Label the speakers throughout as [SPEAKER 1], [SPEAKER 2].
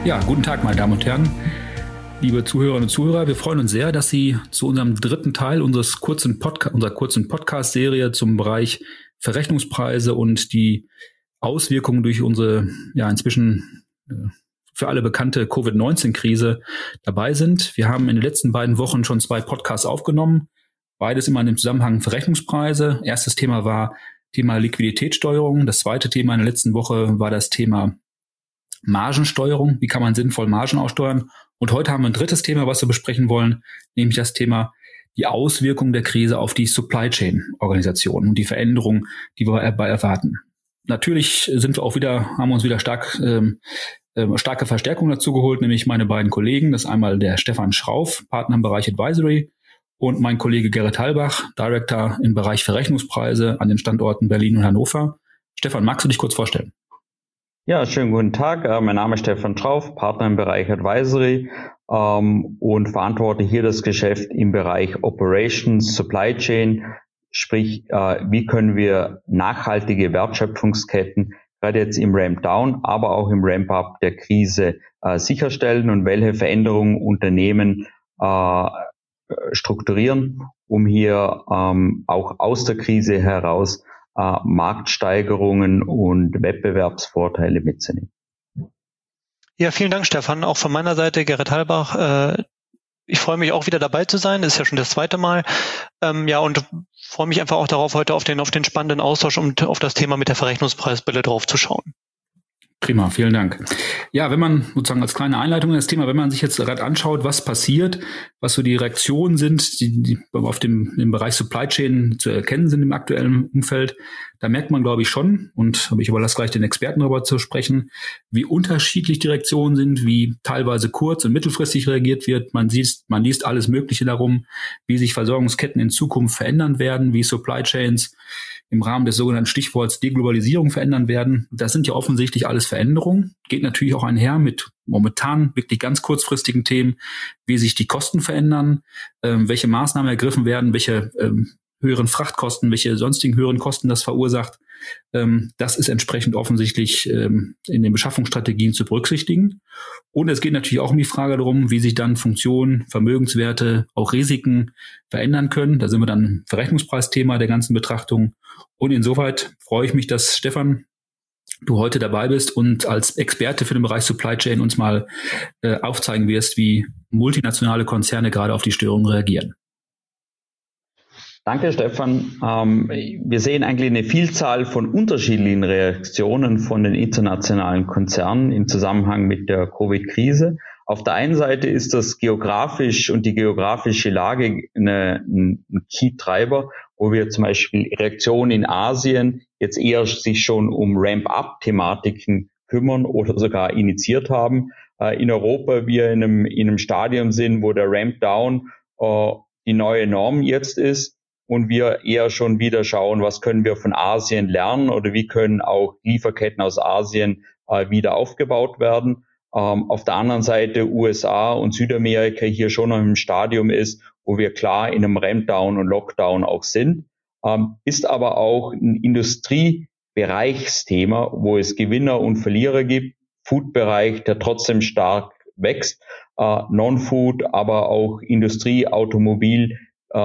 [SPEAKER 1] Ja, guten Tag, meine Damen und Herren, liebe Zuhörerinnen und Zuhörer. Wir freuen uns sehr, dass Sie zu unserem dritten Teil unserer kurzen Podcast-Serie zum Bereich Verrechnungspreise und die Auswirkungen durch unsere inzwischen für alle bekannte Covid-19-Krise dabei sind. Wir haben in den letzten beiden Wochen schon 2 Podcasts aufgenommen, beides immer im Zusammenhang Verrechnungspreise. Erstes Thema war Thema Liquiditätssteuerung. Das zweite Thema in der letzten Woche war das Thema Margensteuerung. Wie kann man sinnvoll Margen aussteuern? Und heute haben wir ein drittes Thema, was wir besprechen wollen, nämlich das Thema die Auswirkungen der Krise auf die Supply Chain Organisation und die Veränderungen, die wir dabei erwarten. Natürlich haben wir uns wieder starke Verstärkung dazu geholt, nämlich meine beiden Kollegen. Das ist einmal der Stefan Schrauf, Partner im Bereich Advisory, und mein Kollege Gerrit Halbach, Director im Bereich Verrechnungspreise an den Standorten Berlin und Hannover. Stefan, magst du dich kurz vorstellen?
[SPEAKER 2] Ja, schönen guten Tag. Mein Name ist Stefan Schrauf, Partner im Bereich Advisory und verantworte hier das Geschäft im Bereich Operations, Supply Chain, sprich, wie können wir nachhaltige Wertschöpfungsketten gerade jetzt im Ramp-Down, aber auch im Ramp-Up der Krise sicherstellen und welche Veränderungen Unternehmen strukturieren, um hier auch aus der Krise heraus Marktsteigerungen und Wettbewerbsvorteile mitzunehmen.
[SPEAKER 3] Ja, vielen Dank, Stefan. Auch von meiner Seite, Gerrit Halbach. Ich freue mich auch wieder dabei zu sein. Das ist ja schon das zweite Mal. Und freue mich einfach auch darauf, heute auf den spannenden Austausch und auf das Thema mit der Verrechnungspreisbrille drauf zu schauen.
[SPEAKER 1] Prima, vielen Dank. Ja, wenn man sozusagen als kleine Einleitung in das Thema, wenn man sich jetzt gerade anschaut, was passiert, was so die Reaktionen sind, die im Bereich Supply Chain zu erkennen sind im aktuellen Umfeld, da merkt man, glaube ich, schon, und ich überlasse gleich den Experten darüber zu sprechen, wie unterschiedlich die Reaktionen sind, wie teilweise kurz- und mittelfristig reagiert wird. Man liest alles Mögliche darum, wie sich Versorgungsketten in Zukunft verändern werden, wie Supply Chains im Rahmen des sogenannten Stichworts Deglobalisierung verändern werden. Das sind ja offensichtlich alles Veränderungen. Geht natürlich auch einher mit momentan wirklich ganz kurzfristigen Themen, wie sich die Kosten verändern, welche Maßnahmen ergriffen werden, welche höheren Frachtkosten, welche sonstigen höheren Kosten das verursacht. Das ist entsprechend offensichtlich in den Beschaffungsstrategien zu berücksichtigen. Und es geht natürlich auch um die Frage darum, wie sich dann Funktionen, Vermögenswerte, auch Risiken verändern können. Da sind wir dann im Verrechnungspreisthema der ganzen Betrachtung. Und insoweit freue ich mich, dass Stefan, du heute dabei bist und als Experte für den Bereich Supply Chain uns mal aufzeigen wirst, wie multinationale Konzerne gerade auf die Störungen reagieren.
[SPEAKER 2] Danke, Stefan. Wir sehen eigentlich eine Vielzahl von unterschiedlichen Reaktionen von den internationalen Konzernen im Zusammenhang mit der Covid-Krise. Auf der einen Seite ist das geografisch und die geografische Lage ein Key-Treiber, wo wir zum Beispiel Reaktionen in Asien jetzt eher sich schon um Ramp-up-Thematiken kümmern oder sogar initiiert haben. In Europa wir in einem Stadium sind, wo der Ramp-down die neue Norm jetzt ist. Und wir eher schon wieder schauen, was können wir von Asien lernen oder wie können auch Lieferketten aus Asien wieder aufgebaut werden. Auf der anderen Seite USA und Südamerika hier schon noch im Stadium ist, wo wir klar in einem Ramp-down und Lockdown auch sind. Ist aber auch ein Industriebereichsthema, wo es Gewinner und Verlierer gibt. Food-Bereich, der trotzdem stark wächst. Non-Food, aber auch Industrie, Automobil,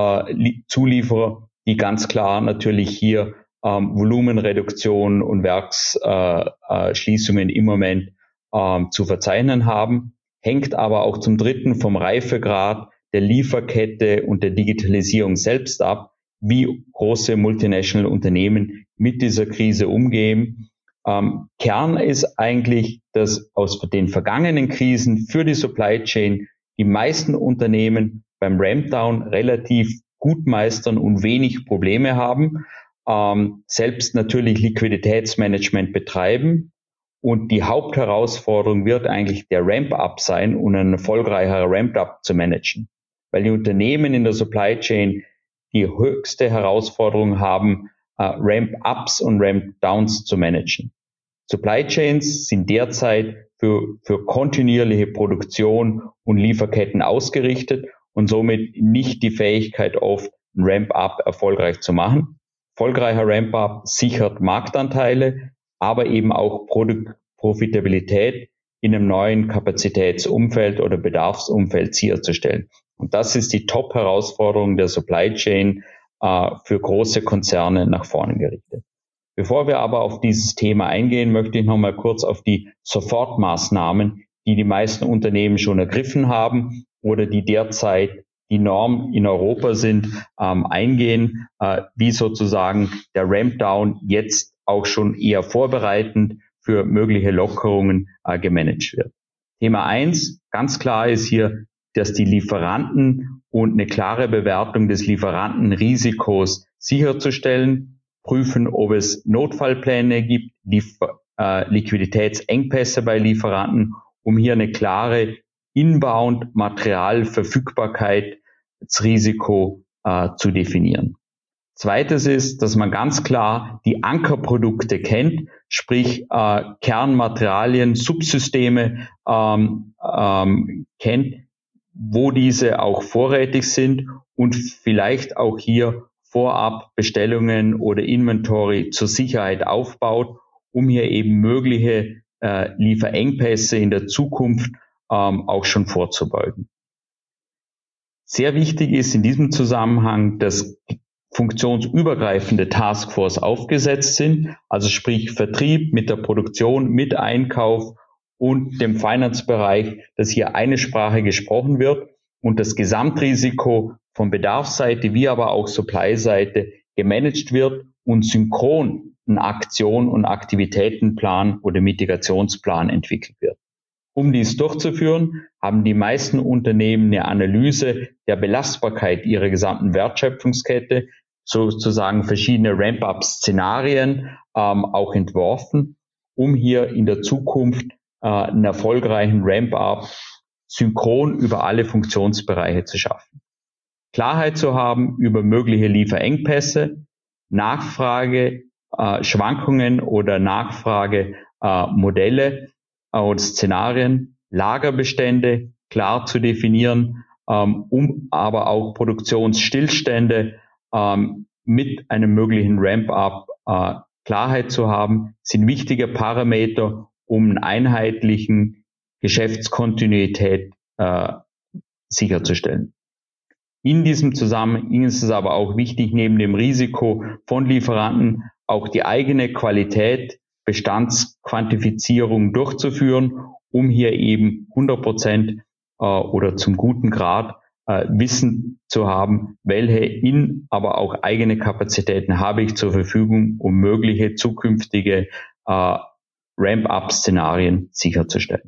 [SPEAKER 2] Zulieferer, die ganz klar natürlich hier Volumenreduktion und Werksschließungen im Moment zu verzeichnen haben, hängt aber auch zum Dritten vom Reifegrad der Lieferkette und der Digitalisierung selbst ab, wie große multinational Unternehmen mit dieser Krise umgehen. Kern ist eigentlich, dass aus den vergangenen Krisen für die Supply Chain die meisten Unternehmen beim Rampdown relativ gut meistern und wenig Probleme haben, selbst natürlich Liquiditätsmanagement betreiben. Und die Hauptherausforderung wird eigentlich der Ramp-up sein und ein erfolgreicher Ramp-up zu managen. Weil die Unternehmen in der Supply Chain die höchste Herausforderung haben, Ramp-ups und Ramp-downs zu managen. Supply Chains sind derzeit für kontinuierliche Produktion und Lieferketten ausgerichtet und somit nicht die Fähigkeit oft, ein Ramp-up erfolgreich zu machen. Erfolgreicher Ramp-up sichert Marktanteile, aber eben auch Profitabilität in einem neuen Kapazitätsumfeld oder Bedarfsumfeld sicherzustellen. Und das ist die Top-Herausforderung der Supply Chain für große Konzerne nach vorne gerichtet. Bevor wir aber auf dieses Thema eingehen, möchte ich noch mal kurz auf die Sofortmaßnahmen, die meisten Unternehmen schon ergriffen haben oder die derzeit die Norm in Europa sind, eingehen, wie sozusagen der Rampdown jetzt auch schon eher vorbereitend für mögliche Lockerungen gemanagt wird. Thema 1, ganz klar ist hier, dass die Lieferanten und eine klare Bewertung des Lieferantenrisikos sicherzustellen, prüfen, ob es Notfallpläne gibt, Liquiditätsengpässe bei Lieferanten, um hier eine klare Inbound-Materialverfügbarkeitsrisiko zu definieren. Zweites ist, dass man ganz klar die Ankerprodukte kennt, sprich Kernmaterialien, Subsysteme kennt, wo diese auch vorrätig sind und vielleicht auch hier vorab Bestellungen oder Inventory zur Sicherheit aufbaut, um hier eben mögliche Lieferengpässe in der Zukunft auch schon vorzubeugen. Sehr wichtig ist in diesem Zusammenhang, dass funktionsübergreifende Taskforce aufgesetzt sind, also sprich Vertrieb mit der Produktion, mit Einkauf und dem Finance-Bereich, dass hier eine Sprache gesprochen wird und das Gesamtrisiko von Bedarfsseite wie aber auch Supply-Seite gemanagt wird und synchron ein Aktion- und Aktivitätenplan oder Mitigationsplan entwickelt wird. Um dies durchzuführen, haben die meisten Unternehmen eine Analyse der Belastbarkeit ihrer gesamten Wertschöpfungskette, sozusagen verschiedene Ramp-up-Szenarien auch entworfen, um hier in der Zukunft einen erfolgreichen Ramp-up synchron über alle Funktionsbereiche zu schaffen. Klarheit zu haben über mögliche Lieferengpässe, Nachfrage, Schwankungen oder Nachfragemodelle und Szenarien, Lagerbestände klar zu definieren, um aber auch Produktionsstillstände mit einem möglichen Ramp-up Klarheit zu haben, sind wichtige Parameter, um einen einheitlichen Geschäftskontinuität sicherzustellen. In diesem Zusammenhang ist es aber auch wichtig, neben dem Risiko von Lieferanten auch die eigene Qualität, Bestandsquantifizierung durchzuführen, um hier eben 100% oder zum guten Grad Wissen zu haben, welche aber auch eigene Kapazitäten habe ich zur Verfügung, um mögliche zukünftige Ramp-up-Szenarien sicherzustellen.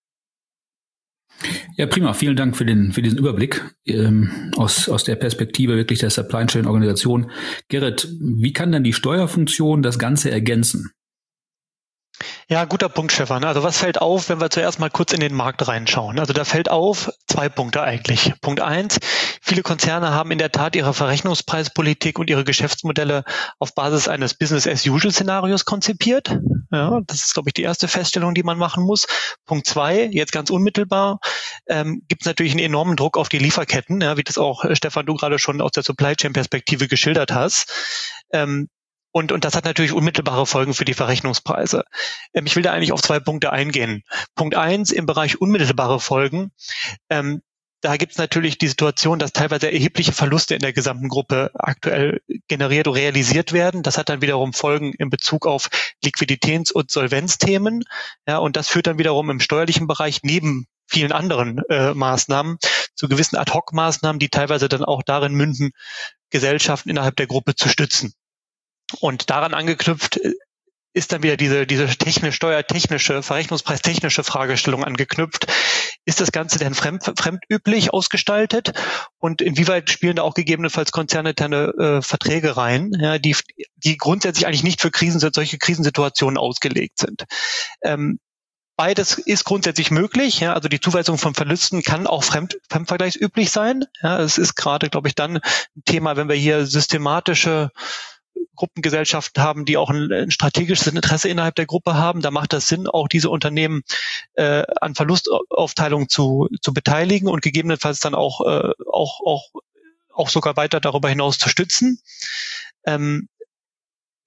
[SPEAKER 1] Ja, prima. Vielen Dank für diesen Überblick aus der Perspektive wirklich der Supply Chain Organisation. Gerrit, wie kann denn die Steuerfunktion das Ganze ergänzen?
[SPEAKER 3] Ja, guter Punkt, Stefan. Also was fällt auf, wenn wir zuerst mal kurz in den Markt reinschauen? Also da fällt auf 2 Punkte eigentlich. Punkt 1, viele Konzerne haben in der Tat ihre Verrechnungspreispolitik und ihre Geschäftsmodelle auf Basis eines Business-as-usual-Szenarios konzipiert. Ja, das ist, glaube ich, die erste Feststellung, die man machen muss. Punkt 2, jetzt ganz unmittelbar, gibt es natürlich einen enormen Druck auf die Lieferketten, ja, wie das auch, Stefan, du gerade schon aus der Supply-Chain-Perspektive geschildert hast. Und das hat natürlich unmittelbare Folgen für die Verrechnungspreise. Ich will da eigentlich auf 2 Punkte eingehen. Punkt 1, im Bereich unmittelbare Folgen. Da gibt es natürlich die Situation, dass teilweise erhebliche Verluste in der gesamten Gruppe aktuell generiert und realisiert werden. Das hat dann wiederum Folgen in Bezug auf Liquiditäts- und Solvenzthemen. Ja, und das führt dann wiederum im steuerlichen Bereich neben vielen anderen Maßnahmen zu gewissen Ad-hoc-Maßnahmen, die teilweise dann auch darin münden, Gesellschaften innerhalb der Gruppe zu stützen. Und daran angeknüpft ist dann wieder diese steuertechnische, verrechnungspreistechnische Fragestellung angeknüpft. Ist das Ganze denn fremdüblich ausgestaltet? Und inwieweit spielen da auch gegebenenfalls konzerninterne Verträge rein, ja, die grundsätzlich eigentlich nicht für solche Krisensituationen ausgelegt sind? Beides ist grundsätzlich möglich. Ja, also die Zuweisung von Verlusten kann auch fremdvergleichsüblich sein. Ja, es ist gerade, glaube ich, dann ein Thema, wenn wir hier systematische Gruppengesellschaften haben, die auch ein strategisches Interesse innerhalb der Gruppe haben. Da macht das Sinn, auch diese Unternehmen an Verlustaufteilung zu beteiligen und gegebenenfalls dann auch sogar weiter darüber hinaus zu stützen.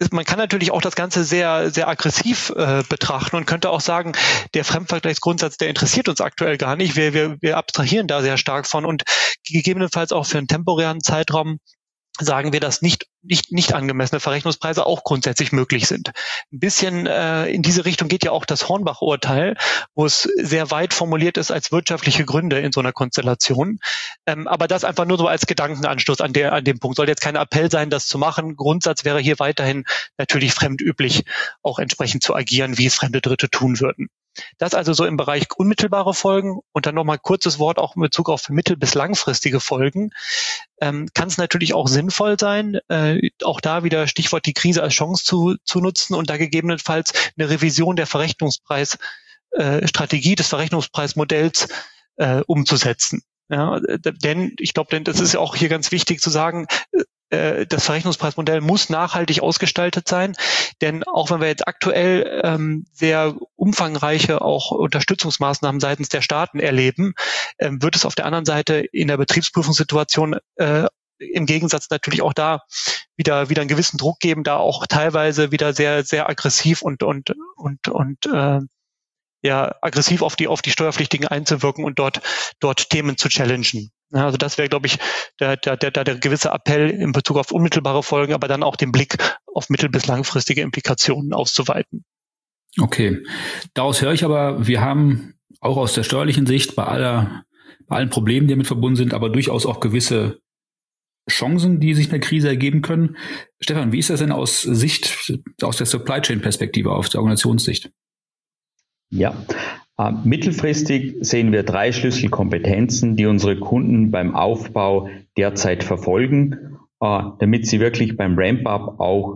[SPEAKER 3] man kann natürlich auch das Ganze sehr, sehr aggressiv betrachten und könnte auch sagen, der Fremdvergleichsgrundsatz, der interessiert uns aktuell gar nicht. Wir abstrahieren da sehr stark von und gegebenenfalls auch für einen temporären Zeitraum sagen wir, dass nicht angemessene Verrechnungspreise auch grundsätzlich möglich sind. Ein bisschen in diese Richtung geht ja auch das Hornbach-Urteil, wo es sehr weit formuliert ist als wirtschaftliche Gründe in so einer Konstellation. Aber das einfach nur so als Gedankenanstoß an dem Punkt. Soll jetzt kein Appell sein, das zu machen. Grundsatz wäre hier weiterhin natürlich fremdüblich, auch entsprechend zu agieren, wie es fremde Dritte tun würden. Das also so im Bereich unmittelbare Folgen und dann nochmal kurzes Wort auch in Bezug auf mittel- bis langfristige Folgen. Kann es natürlich auch sinnvoll sein, auch da wieder Stichwort die Krise als Chance zu nutzen und da gegebenenfalls eine Revision der Verrechnungspreisstrategie, des Verrechnungspreismodells umzusetzen. Ja, denn ich glaube, das ist ja auch hier ganz wichtig zu sagen, das Verrechnungspreismodell muss nachhaltig ausgestaltet sein, denn auch wenn wir jetzt aktuell sehr umfangreiche auch Unterstützungsmaßnahmen seitens der Staaten erleben, wird es auf der anderen Seite in der Betriebsprüfungssituation im Gegensatz natürlich auch da wieder einen gewissen Druck geben, da auch teilweise wieder sehr, sehr aggressiv und aggressiv auf die Steuerpflichtigen einzuwirken und dort Themen zu challengen. Ja, also das wäre, glaube ich, der gewisse Appell in Bezug auf unmittelbare Folgen, aber dann auch den Blick auf mittel- bis langfristige Implikationen auszuweiten.
[SPEAKER 1] Okay. Daraus höre ich aber, wir haben auch aus der steuerlichen Sicht bei allen Problemen, die damit verbunden sind, aber durchaus auch gewisse Chancen, die sich in der Krise ergeben können. Stefan, wie ist das denn aus der Supply Chain Perspektive, aus der Organisationssicht?
[SPEAKER 2] Ja, mittelfristig sehen wir 3 Schlüsselkompetenzen, die unsere Kunden beim Aufbau derzeit verfolgen, damit sie wirklich beim Ramp-up auch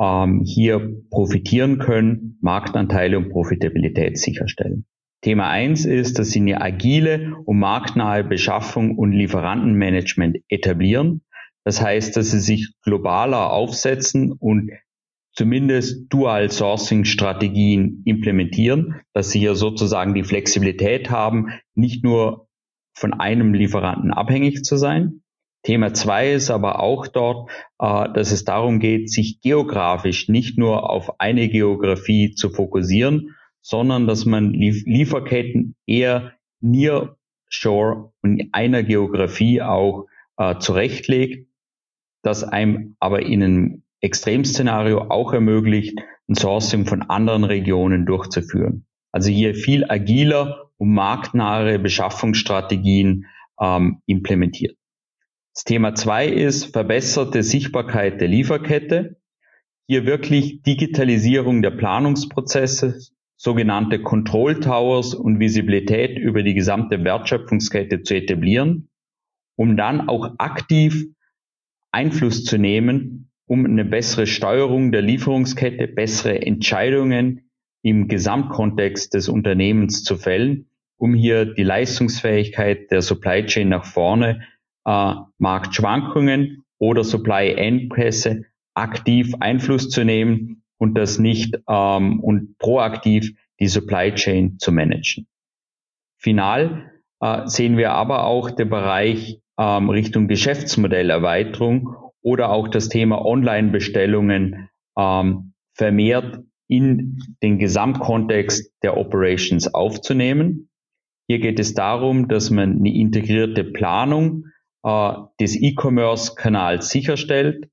[SPEAKER 2] hier profitieren können, Marktanteile und Profitabilität sicherstellen. Thema 1 ist, dass sie eine agile und marktnahe Beschaffung und Lieferantenmanagement etablieren. Das heißt, dass sie sich globaler aufsetzen und zumindest Dual-Sourcing-Strategien implementieren, dass sie hier sozusagen die Flexibilität haben, nicht nur von einem Lieferanten abhängig zu sein. Thema 2 ist aber auch dort, dass es darum geht, sich geografisch nicht nur auf eine Geografie zu fokussieren, sondern dass man Lieferketten eher nearshore und in einer Geografie auch zurechtlegt, das einem aber in einem Extremszenario auch ermöglicht, ein Sourcing von anderen Regionen durchzuführen. Also hier viel agiler und marktnahe Beschaffungsstrategien implementiert. Das Thema 2 ist verbesserte Sichtbarkeit der Lieferkette. Hier wirklich Digitalisierung der Planungsprozesse, sogenannte Control Towers und Visibilität über die gesamte Wertschöpfungskette zu etablieren, um dann auch aktiv Einfluss zu nehmen, um eine bessere Steuerung der Lieferungskette, bessere Entscheidungen im Gesamtkontext des Unternehmens zu fällen, um hier die Leistungsfähigkeit der Supply Chain nach vorne, Marktschwankungen oder Supply-Engpässe aktiv Einfluss zu nehmen und das nicht und proaktiv die Supply Chain zu managen. Final sehen wir aber auch den Bereich Richtung Geschäftsmodellerweiterung oder auch das Thema Online-Bestellungen vermehrt in den Gesamtkontext der Operations aufzunehmen. Hier geht es darum, dass man eine integrierte Planung des E-Commerce-Kanals sicherstellt,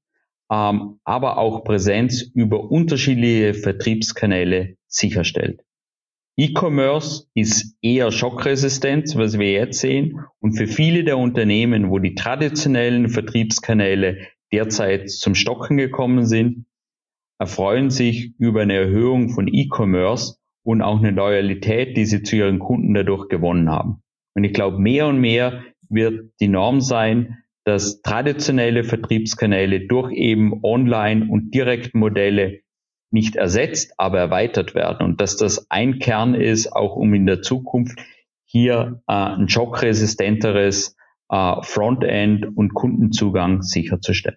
[SPEAKER 2] aber auch Präsenz über unterschiedliche Vertriebskanäle sicherstellt. E-Commerce ist eher schockresistent, was wir jetzt sehen, und für viele der Unternehmen, wo die traditionellen Vertriebskanäle derzeit zum Stocken gekommen sind, erfreuen sich über eine Erhöhung von E-Commerce und auch eine Loyalität, die sie zu ihren Kunden dadurch gewonnen haben. Und ich glaube, mehr und mehr wird die Norm sein, dass traditionelle Vertriebskanäle durch eben Online- und Direktmodelle nicht ersetzt, aber erweitert werden und dass das ein Kern ist, auch um in der Zukunft hier ein schockresistenteres Frontend und Kundenzugang sicherzustellen.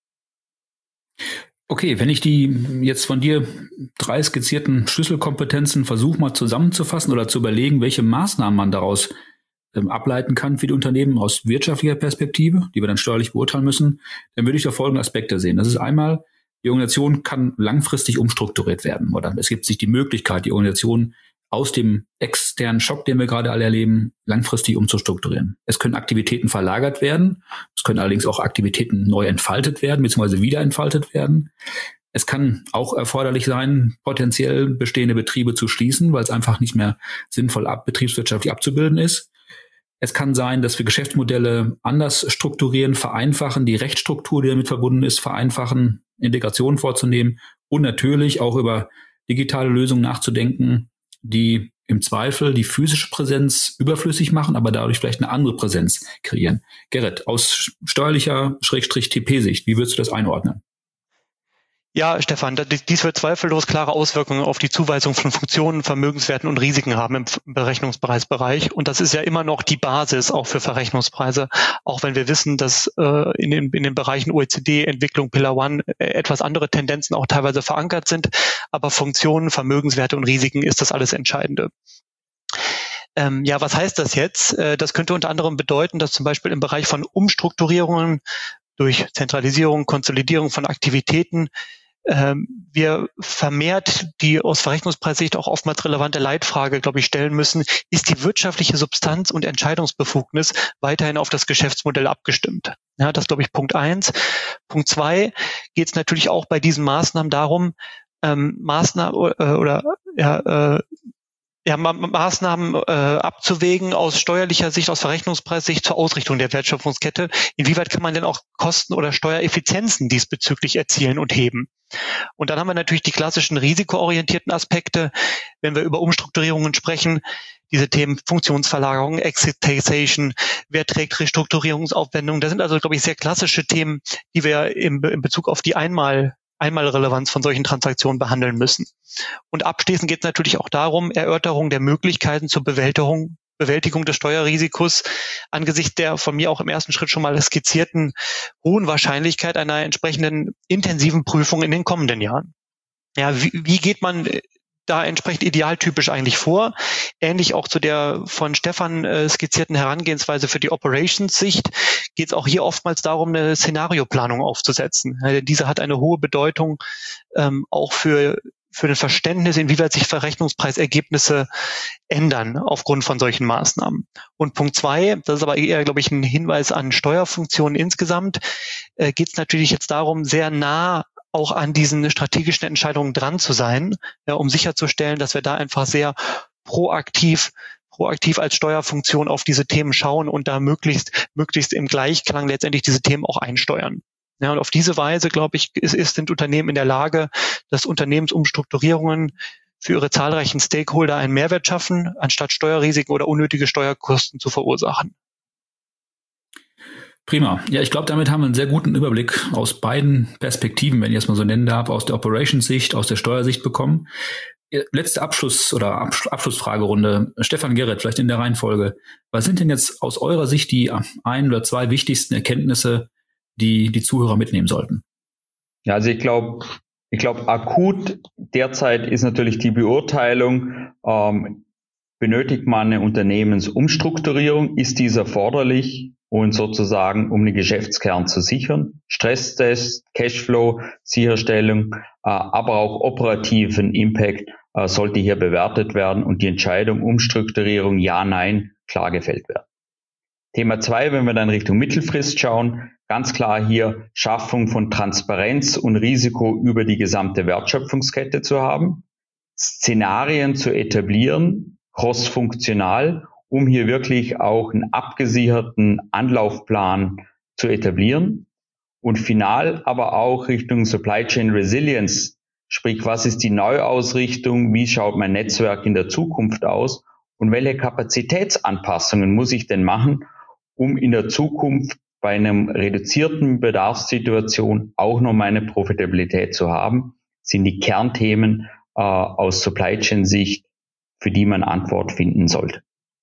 [SPEAKER 1] Okay, wenn ich die jetzt von dir 3 skizzierten Schlüsselkompetenzen versuche mal zusammenzufassen oder zu überlegen, welche Maßnahmen man daraus ableiten kann für die Unternehmen aus wirtschaftlicher Perspektive, die wir dann steuerlich beurteilen müssen, dann würde ich da folgende Aspekte sehen. Das ist einmal Die Organisation kann langfristig umstrukturiert werden oder es gibt sich die Möglichkeit, die Organisation aus dem externen Schock, den wir gerade alle erleben, langfristig umzustrukturieren. Es können Aktivitäten verlagert werden, es können allerdings auch Aktivitäten neu entfaltet werden, beziehungsweise wieder entfaltet werden. Es kann auch erforderlich sein, potenziell bestehende Betriebe zu schließen, weil es einfach nicht mehr sinnvoll betriebswirtschaftlich abzubilden ist. Es kann sein, dass wir Geschäftsmodelle anders strukturieren, vereinfachen, die Rechtsstruktur, die damit verbunden ist, vereinfachen, Integrationen vorzunehmen und natürlich auch über digitale Lösungen nachzudenken, die im Zweifel die physische Präsenz überflüssig machen, aber dadurch vielleicht eine andere Präsenz kreieren. Gerrit, aus steuerlicher /TP-Sicht, wie würdest du das einordnen?
[SPEAKER 3] Ja, Stefan, dies wird zweifellos klare Auswirkungen auf die Zuweisung von Funktionen, Vermögenswerten und Risiken haben im Berechnungspreisbereich. Und das ist ja immer noch die Basis auch für Verrechnungspreise, auch wenn wir wissen, dass in den Bereichen OECD, Entwicklung, Pillar One etwas andere Tendenzen auch teilweise verankert sind. Aber Funktionen, Vermögenswerte und Risiken ist das alles Entscheidende. Ja, was heißt das jetzt? Das könnte unter anderem bedeuten, dass zum Beispiel im Bereich von Umstrukturierungen durch Zentralisierung, Konsolidierung von Aktivitäten wir vermehrt die aus Verrechnungspreissicht auch oftmals relevante Leitfrage, glaube ich, stellen müssen, ist die wirtschaftliche Substanz und Entscheidungsbefugnis weiterhin auf das Geschäftsmodell abgestimmt? Ja, das ist, glaube ich, Punkt 1. Punkt 2 geht es natürlich auch bei diesen Maßnahmen darum, Maßnahmen abzuwägen aus steuerlicher Sicht, aus Verrechnungspreissicht zur Ausrichtung der Wertschöpfungskette. Inwieweit kann man denn auch Kosten- oder Steuereffizienzen diesbezüglich erzielen und heben? Und dann haben wir natürlich die klassischen risikoorientierten Aspekte, wenn wir über Umstrukturierungen sprechen, diese Themen Funktionsverlagerung, Exit-Taxation, wer trägt Restrukturierungsaufwendungen. Das sind also, glaube ich, sehr klassische Themen, die wir in Bezug auf die Einmalrelevanz von solchen Transaktionen behandeln müssen. Und abschließend geht es natürlich auch darum, Erörterung der Möglichkeiten zur Bewältigung des Steuerrisikos angesichts der von mir auch im ersten Schritt schon mal skizzierten hohen Wahrscheinlichkeit einer entsprechenden intensiven Prüfung in den kommenden Jahren. Ja, wie geht man da entsprechend idealtypisch eigentlich vor? Ähnlich auch zu der von Stefan skizzierten Herangehensweise für die Operations-Sicht geht es auch hier oftmals darum, eine Szenarioplanung aufzusetzen. Diese hat eine hohe Bedeutung auch für das Verständnis, inwieweit sich Verrechnungspreisergebnisse ändern aufgrund von solchen Maßnahmen. Und Punkt 2, das ist aber eher, glaube ich, ein Hinweis an Steuerfunktionen insgesamt, geht es natürlich jetzt darum, sehr nah auch an diesen strategischen Entscheidungen dran zu sein, ja, um sicherzustellen, dass wir da einfach sehr proaktiv als Steuerfunktion auf diese Themen schauen und da möglichst im Gleichklang letztendlich diese Themen auch einsteuern. Ja, und auf diese Weise, glaube ich, sind Unternehmen in der Lage, dass Unternehmensumstrukturierungen für ihre zahlreichen Stakeholder einen Mehrwert schaffen, anstatt Steuerrisiken oder unnötige Steuerkosten zu verursachen.
[SPEAKER 1] Prima. Ja, ich glaube, damit haben wir einen sehr guten Überblick aus beiden Perspektiven, wenn ich es mal so nennen darf, aus der Operations-Sicht, aus der Steuersicht bekommen. Letzte Abschlussfragerunde. Stefan, Gerrit, vielleicht in der Reihenfolge. Was sind denn jetzt aus eurer Sicht die ein oder zwei wichtigsten Erkenntnisse, die Zuhörer mitnehmen sollten?
[SPEAKER 2] Ja, also ich glaube, akut derzeit ist natürlich die Beurteilung, benötigt man eine Unternehmensumstrukturierung, ist dies erforderlich und sozusagen, um den Geschäftskern zu sichern, Stresstest, Cashflow, Sicherstellung, aber auch operativen Impact sollte hier bewertet werden und die Entscheidung Umstrukturierung ja, nein, klar gefällt werden. Thema 2, wenn wir dann Richtung Mittelfrist schauen, ganz klar hier Schaffung von Transparenz und Risiko über die gesamte Wertschöpfungskette zu haben, Szenarien zu etablieren, crossfunktional, um hier wirklich auch einen abgesicherten Anlaufplan zu etablieren und final aber auch Richtung Supply Chain Resilience, sprich was ist die Neuausrichtung, wie schaut mein Netzwerk in der Zukunft aus und welche Kapazitätsanpassungen muss ich denn machen, um in der Zukunft bei einem reduzierten Bedarfssituation auch noch meine Profitabilität zu haben, sind die Kernthemen aus Supply Chain Sicht, für die man Antwort finden sollte.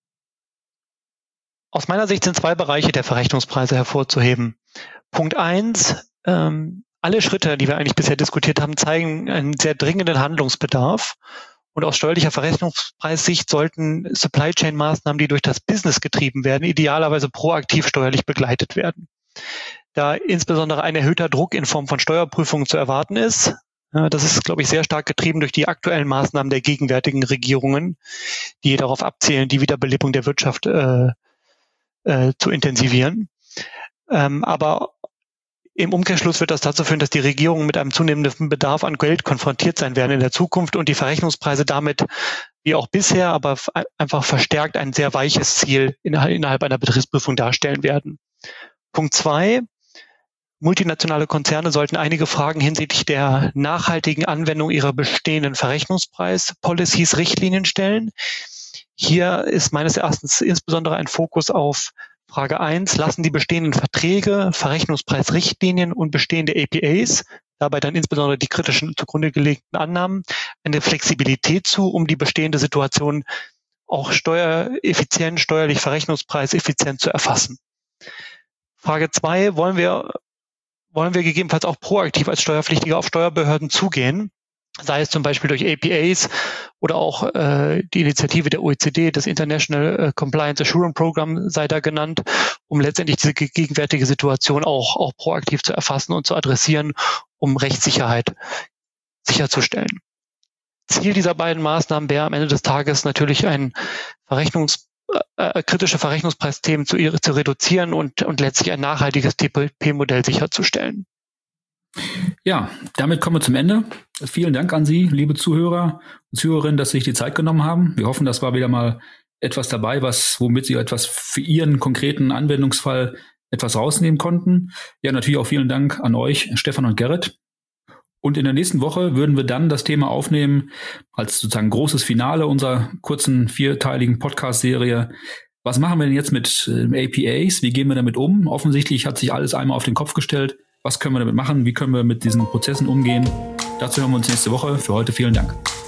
[SPEAKER 3] Aus meiner Sicht sind 2 Bereiche der Verrechnungspreise hervorzuheben. Punkt 1, alle Schritte, die wir eigentlich bisher diskutiert haben, zeigen einen sehr dringenden Handlungsbedarf. Und aus steuerlicher Verrechnungspreissicht sollten Supply Chain Maßnahmen, die durch das Business getrieben werden, idealerweise proaktiv steuerlich begleitet werden. da insbesondere ein erhöhter Druck in Form von Steuerprüfungen zu erwarten ist. Das ist, glaube ich, sehr stark getrieben durch die aktuellen Maßnahmen der gegenwärtigen Regierungen, die darauf abzielen, die Wiederbelebung der Wirtschaft zu intensivieren. Aber im Umkehrschluss wird das dazu führen, dass die Regierungen mit einem zunehmenden Bedarf an Geld konfrontiert sein werden in der Zukunft und die Verrechnungspreise damit, wie auch bisher, aber einfach verstärkt ein sehr weiches Ziel innerhalb einer Betriebsprüfung darstellen werden. Punkt 2. Multinationale Konzerne sollten einige Fragen hinsichtlich der nachhaltigen Anwendung ihrer bestehenden Verrechnungspreis-Policies, Richtlinien stellen. Hier ist meines Erachtens insbesondere ein Fokus auf Frage 1, lassen die bestehenden Verträge, Verrechnungspreisrichtlinien und bestehende APAs, dabei dann insbesondere die kritischen zugrunde gelegten Annahmen, eine Flexibilität zu, um die bestehende Situation auch steuereffizient, steuerlich verrechnungspreiseffizient zu erfassen. Frage 2, wollen wir gegebenenfalls auch proaktiv als Steuerpflichtiger auf Steuerbehörden zugehen, sei es zum Beispiel durch APAs oder auch die Initiative der OECD, das International Compliance Assurance Program sei da genannt, um letztendlich diese gegenwärtige Situation auch proaktiv zu erfassen und zu adressieren, um Rechtssicherheit sicherzustellen. Ziel dieser beiden Maßnahmen wäre am Ende des Tages natürlich ein kritische Verrechnungspreisthemen zu reduzieren und letztlich ein nachhaltiges TPP-Modell sicherzustellen.
[SPEAKER 1] Ja, damit kommen wir zum Ende. Vielen Dank an Sie, liebe Zuhörer und Zuhörerinnen, dass Sie sich die Zeit genommen haben. Wir hoffen, das war wieder mal etwas dabei, womit Sie etwas für Ihren konkreten Anwendungsfall etwas rausnehmen konnten. Ja, natürlich auch vielen Dank an euch, Stefan und Gerrit. Und in der nächsten Woche würden wir dann das Thema aufnehmen, als sozusagen großes Finale unserer kurzen 4-teiligen Podcast-Serie. Was machen wir denn jetzt mit APAs? Wie gehen wir damit um? Offensichtlich hat sich alles einmal auf den Kopf gestellt. Was können wir damit machen? Wie können wir mit diesen Prozessen umgehen? Dazu hören wir uns nächste Woche. Für heute vielen Dank.